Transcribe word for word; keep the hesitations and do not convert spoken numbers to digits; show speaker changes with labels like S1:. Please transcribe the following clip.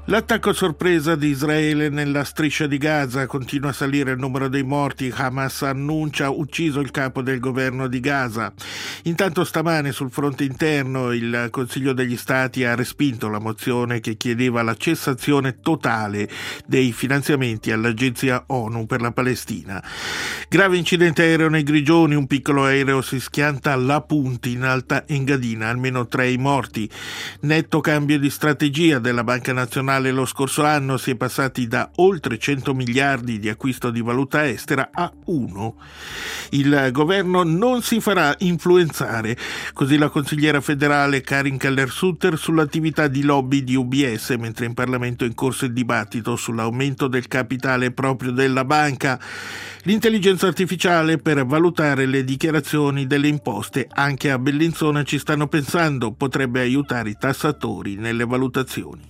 S1: L'attacco a sorpresa di Israele nella striscia di Gaza, continua a salire il numero dei morti. Hamas annuncia ucciso il capo del governo di Gaza. Intanto stamane sul fronte interno il Consiglio degli Stati ha respinto la mozione che chiedeva la cessazione totale dei finanziamenti all'Agenzia ONU per la Palestina. Grave incidente aereo nei Grigioni, un piccolo aereo si schianta alla Punti in Alta Engadina, almeno tre i morti. Netto cambio di strategia della Banca Nazionale. Lo scorso anno si è passati da oltre cento miliardi di acquisto di valuta estera a uno. Il governo non si farà influenzare, così la consigliera federale Karin Keller-Sutter sull'attività di lobby di U B S, mentre in Parlamento è in corso il dibattito sull'aumento del capitale proprio della banca. L'intelligenza artificiale per valutare le dichiarazioni delle imposte, anche a Bellinzona ci stanno pensando, potrebbe aiutare i tassatori nelle valutazioni.